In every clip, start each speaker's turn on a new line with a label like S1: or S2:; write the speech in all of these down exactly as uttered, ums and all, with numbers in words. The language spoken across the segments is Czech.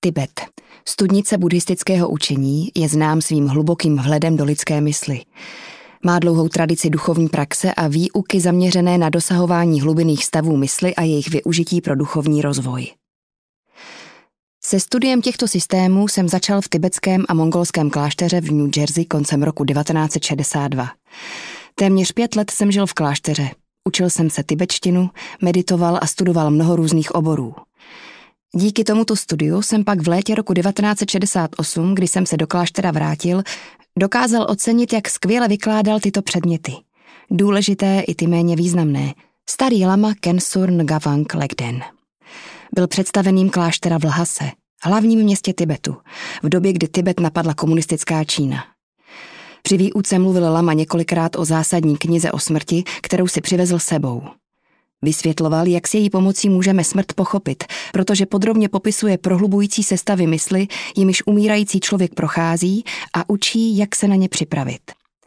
S1: Tibet, studnice buddhistického učení, je znám svým hlubokým vhledem do lidské mysli. Má dlouhou tradici duchovní praxe a výuky zaměřené na dosahování hlubinných stavů mysli a jejich využití pro duchovní rozvoj. Se studiem těchto systémů jsem začal v tibetském a mongolském klášteře v New Jersey koncem roku devatenáct set šedesát dva. Téměř pět let jsem žil v klášteře. Učil jsem se tibetštinu, meditoval a studoval mnoho různých oborů. Díky tomuto studiu jsem pak v létě roku devatenáct set šedesát osm, kdy jsem se do kláštera vrátil, dokázal ocenit, jak skvěle vykládal tyto předměty. Důležité i ty méně významné. Starý lama Khensur Ngawang Lhagden. Byl představeným kláštera v Lhase, hlavním městě Tibetu, v době, kdy Tibet napadla komunistická Čína. Při výuce mluvil lama několikrát o zásadní knize o smrti, kterou si přivezl sebou. Vysvětloval, jak s její pomocí můžeme smrt pochopit, protože podrobně popisuje prohlubující se stavy mysli, jimiž umírající člověk prochází, a učí, jak se na ně připravit.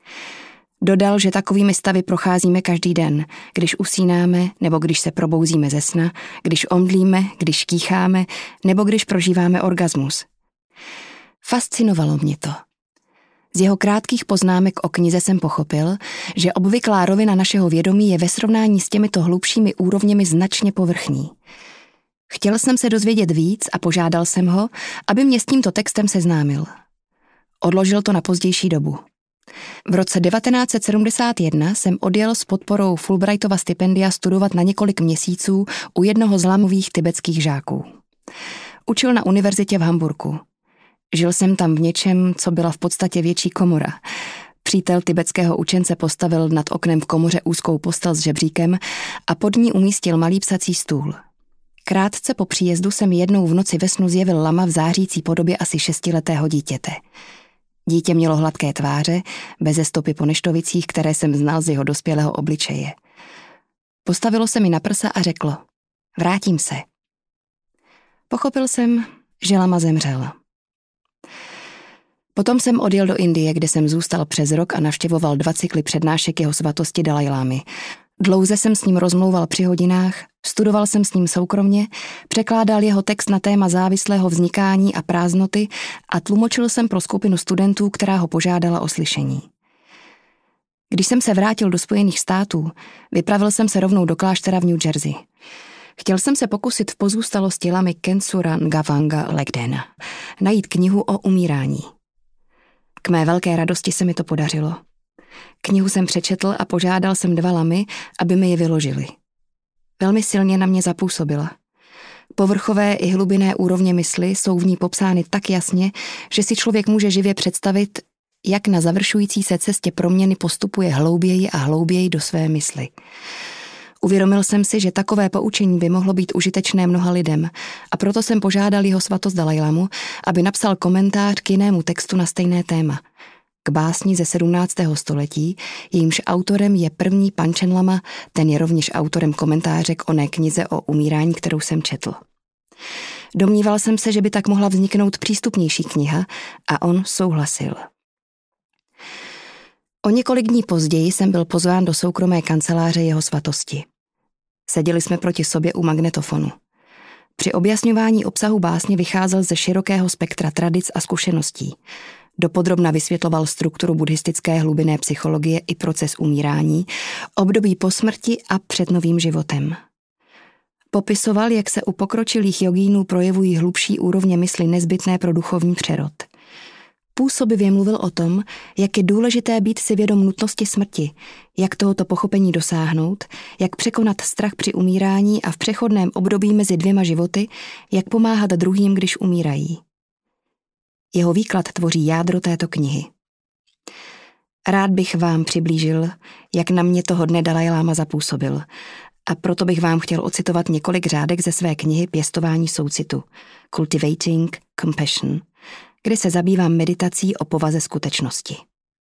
S1: Dodal, že takovými stavy procházíme každý den, když usínáme nebo když se probouzíme ze sna, když omdlíme, když kýcháme nebo když prožíváme orgasmus. Fascinovalo mě to. Z jeho krátkých poznámek o knize jsem pochopil, že obvyklá rovina našeho vědomí je ve srovnání s těmito hlubšími úrovněmi značně povrchní. Chtěl jsem se dozvědět víc a požádal jsem ho, aby mě s tímto textem seznámil. Odložil to na pozdější dobu. V roce devatenáct set sedmdesát jedna jsem odjel s podporou Fulbrightova stipendia studovat na několik měsíců u jednoho z lamových tibetských žáků. Učil na univerzitě v Hamburku. Žil jsem tam v něčem, co byla v podstatě větší komora. Přítel tibetského učence postavil nad oknem v komoře úzkou postel s žebříkem a pod ní umístil malý psací stůl. Krátce po příjezdu jsem jednou v noci ve snu zjevil lama v zářící podobě asi šestiletého dítěte. Dítě mělo hladké tváře, beze stopy po neštovicích, které jsem znal z jeho dospělého obličeje. Postavilo se mi na prsa a řeklo: vrátím se. Pochopil jsem, že lama zemřel. Potom jsem odjel do Indie, kde jsem zůstal přes rok a navštěvoval dva cykly přednášek jeho svatosti Dalajlámy. Dlouze jsem s ním rozmlouval při hodinách, studoval jsem s ním soukromně, překládal jeho text na téma závislého vznikání a prázdnoty a tlumočil jsem pro skupinu studentů, která ho požádala o slyšení. Když jsem se vrátil do Spojených států, vypravil jsem se rovnou do kláštera v New Jersey. Chtěl jsem se pokusit v pozůstalosti lamy Khensura Ngawanga Lhagdena najít knihu o umírání. K mé velké radosti se mi to podařilo. Knihu jsem přečetl a požádal jsem dva lamy, aby mi ji vyložili. Velmi silně na mě zapůsobila. Povrchové i hlubinné úrovně mysli jsou v ní popsány tak jasně, že si člověk může živě představit, jak na završující se cestě proměny postupuje hlouběji a hlouběji do své mysli. Uvědomil jsem si, že takové poučení by mohlo být užitečné mnoha lidem, a proto jsem požádal jeho svatost Dalajlámu, aby napsal komentář k jinému textu na stejné téma. K básni ze sedmnáctého století, jejímž autorem je první Panchen Lama, ten je rovněž autorem komentáře k oné knize o umírání, kterou jsem četl. Domníval jsem se, že by tak mohla vzniknout přístupnější kniha, a on souhlasil. O několik dní později jsem byl pozván do soukromé kanceláře jeho svatosti. Seděli jsme proti sobě u magnetofonu. Při objasňování obsahu básně vycházel ze širokého spektra tradic a zkušeností. Dopodrobna vysvětloval strukturu buddhistické hlubinné psychologie i proces umírání, období po smrti a před novým životem. Popisoval, jak se u pokročilých jogínů projevují hlubší úrovně mysli nezbytné pro duchovní přerod. Působivě mluvil o tom, jak je důležité být si vědom nutnosti smrti, jak tohoto pochopení dosáhnout, jak překonat strach při umírání a v přechodném období mezi dvěma životy, jak pomáhat druhým, když umírají. Jeho výklad tvoří jádro této knihy. Rád bych vám přiblížil, jak na mě toho dne Dalajláma zapůsobil, a proto bych vám chtěl ocitovat několik řádek ze své knihy Pěstování soucitu, Cultivating Compassion, kde se zabývám meditací o povaze skutečnosti.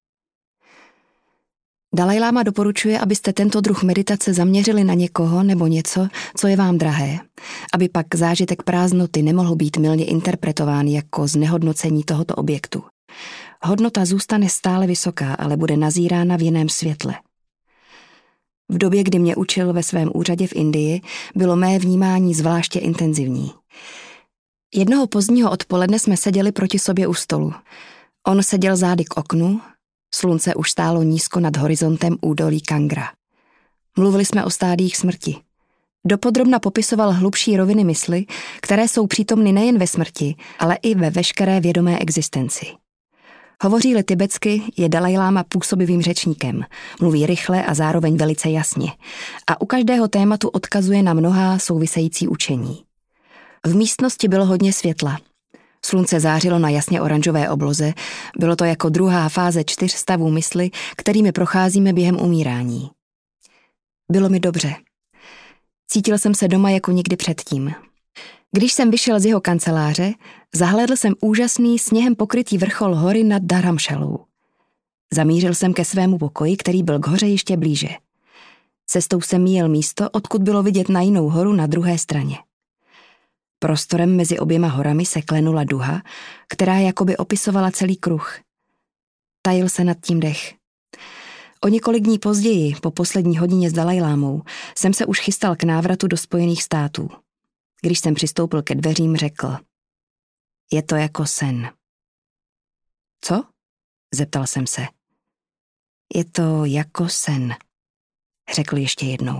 S1: Dalajláma doporučuje, abyste tento druh meditace zaměřili na někoho nebo něco, co je vám drahé, aby pak zážitek prázdnoty nemohl být mylně interpretován jako znehodnocení tohoto objektu. Hodnota zůstane stále vysoká, ale bude nazírána v jiném světle. V době, kdy mě učil ve svém úřadě v Indii, bylo mé vnímání zvláště intenzivní. Jednoho pozdního odpoledne jsme seděli proti sobě u stolu. On seděl zády k oknu, slunce už stálo nízko nad horizontem údolí Kangra. Mluvili jsme o stádiích smrti. Dopodrobna popisoval hlubší roviny mysli, které jsou přítomny nejen ve smrti, ale i ve veškeré vědomé existenci. Hovoří-li tibetsky, je Dalajláma působivým řečníkem, mluví rychle a zároveň velice jasně a u každého tématu odkazuje na mnohá související učení. V místnosti bylo hodně světla. Slunce zářilo na jasně oranžové obloze, bylo to jako druhá fáze čtyř stavů mysli, kterými procházíme během umírání. Bylo mi dobře. Cítil jsem se doma jako nikdy předtím. Když jsem vyšel z jeho kanceláře, zahlédl jsem úžasný sněhem pokrytý vrchol hory nad Dharamšalou. Zamířil jsem ke svému pokoji, který byl k hoře ještě blíže. Cestou jsem míjel místo, odkud bylo vidět na jinou horu na druhé straně. Prostorem mezi oběma horami se klenula duha, která jakoby opisovala celý kruh. Tajil se nad tím dech. O několik dní později, po poslední hodině s Dalajlámou, jsem se už chystal k návratu do Spojených států. Když jsem přistoupil ke dveřím, řekl: Je to jako sen. Co? Zeptal jsem se. Je to jako sen, řekl ještě jednou.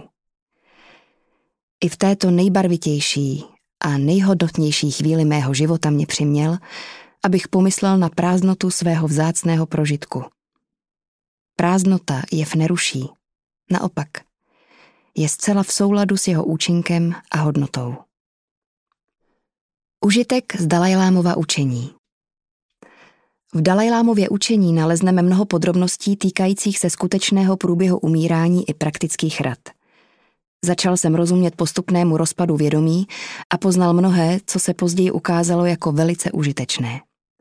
S1: I v této nejbarvitější a nejhodnotnější chvíli mého života mě přiměl, abych pomyslel na prázdnotu svého vzácného prožitku. Prázdnota jev neruší, naopak. Je zcela v souladu s jeho účinkem a hodnotou. Užitek z Dalajlámova učení. V Dalajlámově učení nalezneme mnoho podrobností týkajících se skutečného průběhu umírání i praktických rad. Začal jsem rozumět postupnému rozpadu vědomí a poznal mnohé, co se později ukázalo jako velice užitečné.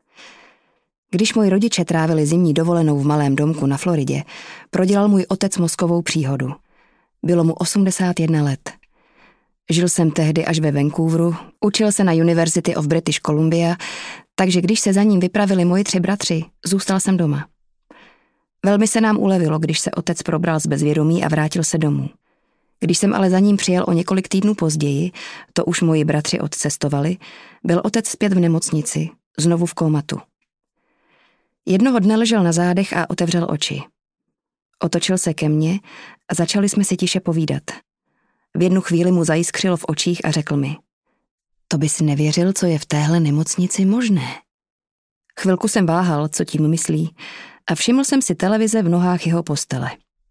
S1: Když moji rodiče trávili zimní dovolenou v malém domku na Floridě, prodělal můj otec mozkovou příhodu. Bylo mu osmdesát jedna let. Žil jsem tehdy až ve Vancouveru, učil se na University of British Columbia, takže když se za ním vypravili moji tři bratři, zůstal jsem doma. Velmi se nám ulevilo, když se otec probral z bezvědomí a vrátil se domů. Když jsem ale za ním přijel o několik týdnů později, to už moji bratři odcestovali, byl otec zpět v nemocnici, znovu v kómatu. Jednoho dne ležel na zádech a otevřel oči. Otočil se ke mně a začali jsme si tiše povídat. V jednu chvíli mu zajiskřilo v očích a řekl mi: To by si nevěřil, co je v téhle nemocnici možné. Chvilku jsem váhal, co tím myslí, a všiml jsem si televize v nohách jeho postele.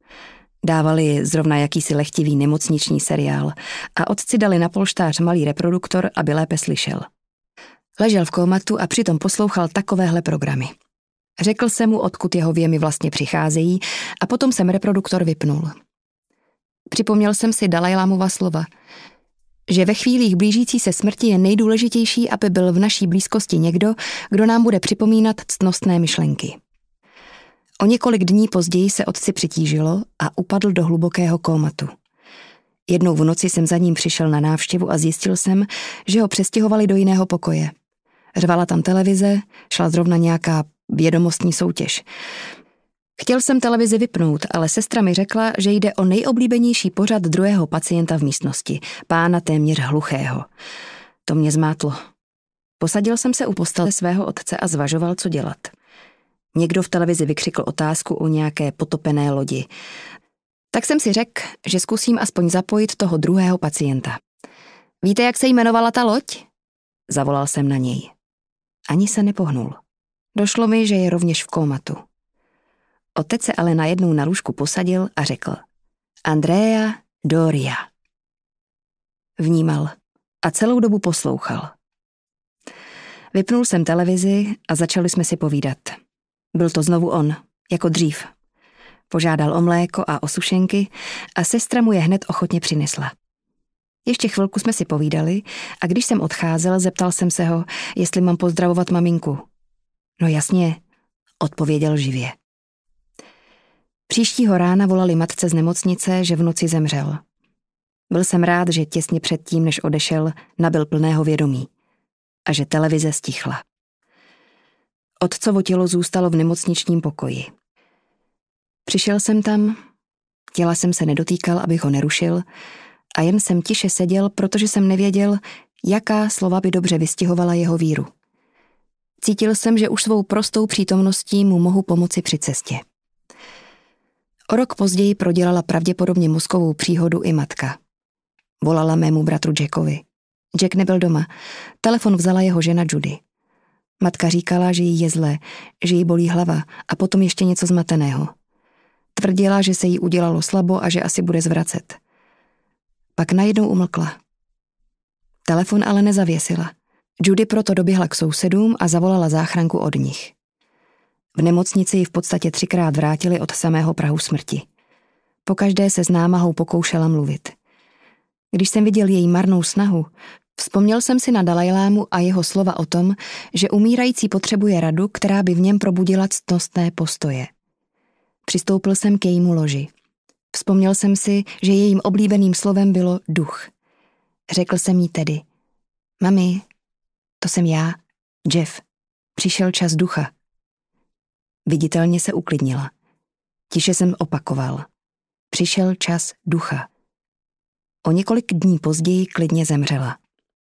S1: Dávali zrovna jakýsi lehtivý nemocniční seriál a otci dali na polštář malý reproduktor, aby lépe slyšel. Ležel v kómatu a přitom poslouchal takovéhle programy. Řekl jsem mu, odkud jeho věmy vlastně přicházejí, a potom jsem reproduktor vypnul. Připomněl jsem si Dalajlámova slova, že ve chvílích blížící se smrti je nejdůležitější, aby byl v naší blízkosti někdo, kdo nám bude připomínat ctnostné myšlenky. O několik dní později se otci přitížilo a upadl do hlubokého kómatu. Jednou v noci jsem za ním přišel na návštěvu a zjistil jsem, že ho přestěhovali do jiného pokoje. Řvala tam televize, šla zrovna nějaká vědomostní soutěž. Chtěl jsem televizi vypnout, ale sestra mi řekla, že jde o nejoblíbenější pořad druhého pacienta v místnosti, pána téměř hluchého. To mě zmátlo. Posadil jsem se u postele svého otce a zvažoval, co dělat. Někdo v televizi vykřikl otázku o nějaké potopené lodi. Tak jsem si řekl, že zkusím aspoň zapojit toho druhého pacienta. Víte, jak se jmenovala ta loď? Zavolal jsem na něj. Ani se nepohnul. Došlo mi, že je rovněž v kómatu. Otec se ale najednou na lůžku posadil a řekl: Andrea Doria. Vnímal a celou dobu poslouchal. Vypnul jsem televizi a začali jsme si povídat. Byl to znovu on, jako dřív. Požádal o mléko a o sušenky a sestra mu je hned ochotně přinesla. Ještě chvilku jsme si povídali a když jsem odcházel, zeptal jsem se ho, jestli mám pozdravovat maminku. No jasně, odpověděl živě. Příštího rána volali matce z nemocnice, že v noci zemřel. Byl jsem rád, že těsně předtím, než odešel, nabyl plného vědomí a že televize stichla. Otcovo tělo zůstalo v nemocničním pokoji. Přišel jsem tam, těla jsem se nedotýkal, abych ho nerušil, a jen jsem tiše seděl, protože jsem nevěděl, Jaká slova by dobře vystihovala jeho víru? Cítil jsem, že už svou prostou přítomností mu mohu pomoci při cestě. O rok později prodělala pravděpodobně mozkovou příhodu i matka. Volala mému bratru Jackovi. Jack nebyl doma. Telefon vzala jeho žena Judy. Matka říkala, že jí je zlé, že jí bolí hlava a potom ještě něco zmateného. Tvrdila, že se jí udělalo slabo a že asi bude zvracet. Pak najednou umlkla. Telefon ale nezavěsila. Judy proto doběhla k sousedům a zavolala záchranku od nich. V nemocnici ji v podstatě třikrát vrátili od samého prahu smrti. Pokaždé se s námahou pokoušela mluvit. Když jsem viděl její marnou snahu, vzpomněl jsem si na Dalajlámu a jeho slova o tom, že umírající potřebuje radu, která by v něm probudila ctnostné postoje. Přistoupil jsem k jejímu loži. Vzpomněl jsem si, že jejím oblíbeným slovem bylo duch. Řekl jsem jí tedy: Mami, to jsem já, Jeff. Přišel čas ducha. Viditelně se uklidnila. Tiše jsem opakoval: Přišel čas ducha. O několik dní později klidně zemřela.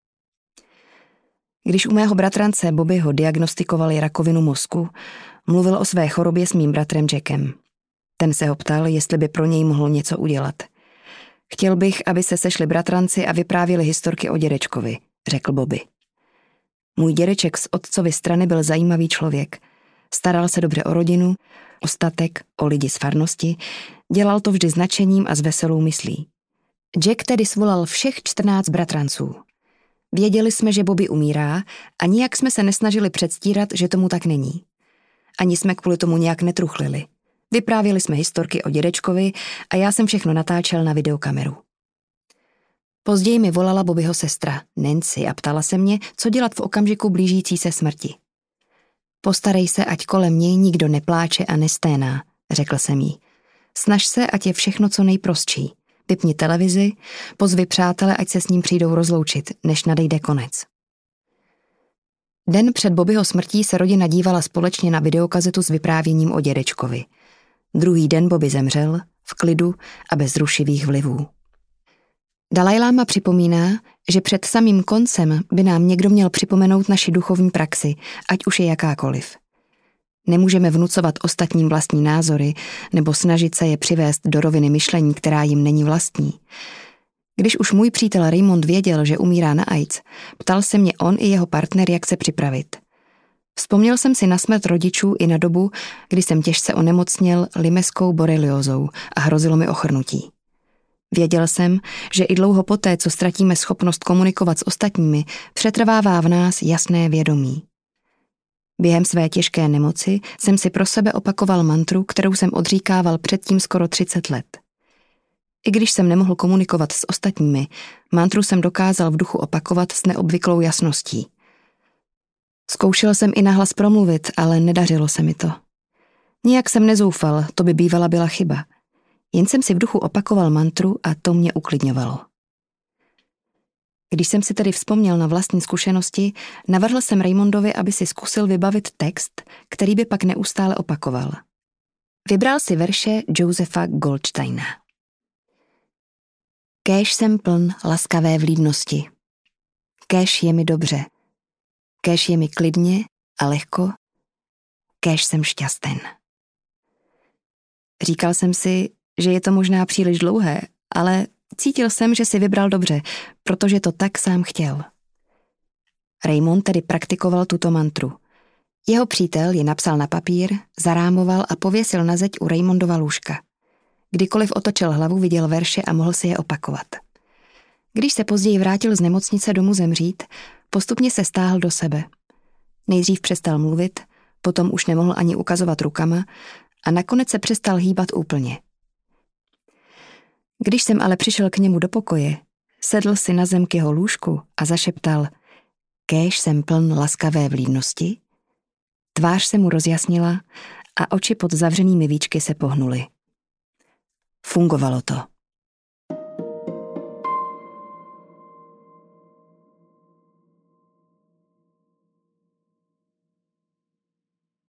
S1: Když u mého bratrance Bobbyho diagnostikovali rakovinu mozku, mluvil o své chorobě s mým bratrem Jackem. Ten se ho ptal, jestli by pro něj mohl něco udělat. Chtěl bych, aby se sešli bratranci a vyprávěli historky o dědečkovi, řekl Bobby. Můj dědeček z otcovy strany byl zajímavý člověk. Staral se dobře o rodinu, o statek, o lidi z farnosti, dělal to vždy s nadšením a s veselou myslí. Jack tedy svolal všech čtrnáct bratranců. Věděli jsme, že Bobby umírá a nijak jsme se nesnažili předstírat, že tomu tak není. Ani jsme kvůli tomu nějak netruchlili. Vyprávěli jsme historky o dědečkovi a já jsem všechno natáčel na videokameru. Později mi volala Bobbyho sestra, Nancy, a ptala se mě, co dělat v okamžiku blížící se smrti. Postarej se, ať kolem něj nikdo nepláče a nesténá, řekl jsem jí. Snaž se, ať je všechno co nejprostší. Vypni televizi, pozvi přátele, ať se s ním přijdou rozloučit, než nadejde konec. Den před Bobbyho smrtí se rodina dívala společně na videokazetu s vyprávěním o dědečkovi. Druhý den Bobby zemřel, v klidu a bez rušivých vlivů. Dalajláma připomíná, že před samým koncem by nám někdo měl připomenout naši duchovní praxi, ať už je jakákoliv. Nemůžeme vnucovat ostatním vlastní názory nebo snažit se je přivést do roviny myšlení, která jim není vlastní. Když už můj přítel Raymond věděl, že umírá na AIDS, ptal se mě on i jeho partner, jak se připravit. Vzpomněl jsem si na smrt rodičů i na dobu, kdy jsem těžce onemocněl limeskou boreliózou a hrozilo mi ochrnutí. Věděl jsem, že i dlouho poté, co ztratíme schopnost komunikovat s ostatními, přetrvává v nás jasné vědomí. Během své těžké nemoci jsem si pro sebe opakoval mantru, kterou jsem odříkával předtím skoro třicet let. I když jsem nemohl komunikovat s ostatními, mantru jsem dokázal v duchu opakovat s neobvyklou jasností. Zkoušel jsem i nahlas promluvit, ale nedařilo se mi to. Nijak jsem nezoufal, to by bývala byla chyba. Jen jsem si v duchu opakoval mantru a to mě uklidňovalo. Když jsem si tedy vzpomněl na vlastní zkušenosti, navrhl jsem Raymondovi, aby si zkusil vybavit text, který by pak neustále opakoval. Vybral si verše Josepha Goldsteina. Kéž jsem pln laskavé vlídnosti. Kéž je mi dobře. Kéž je mi klidně a lehko. Kéž jsem šťasten. Říkal jsem si, že je to možná příliš dlouhé, ale cítil jsem, že si vybral dobře, protože to tak sám chtěl. Raymond tedy praktikoval tuto mantru. Jeho přítel ji napsal na papír, zarámoval a pověsil na zeď u Raymondova lůžka. Kdykoliv otočil hlavu, viděl verše a mohl si je opakovat. Když se později vrátil z nemocnice domů zemřít, postupně se stáhl do sebe. Nejdřív přestal mluvit, potom už nemohl ani ukazovat rukama a nakonec se přestal hýbat úplně. Když jsem ale přišel k němu do pokoje, sedl si na zem k jeho lůžku a zašeptal: Kéž jsem pln laskavé vlídnosti. Tvář se mu rozjasnila a oči pod zavřenými víčky se pohnuly. Fungovalo to.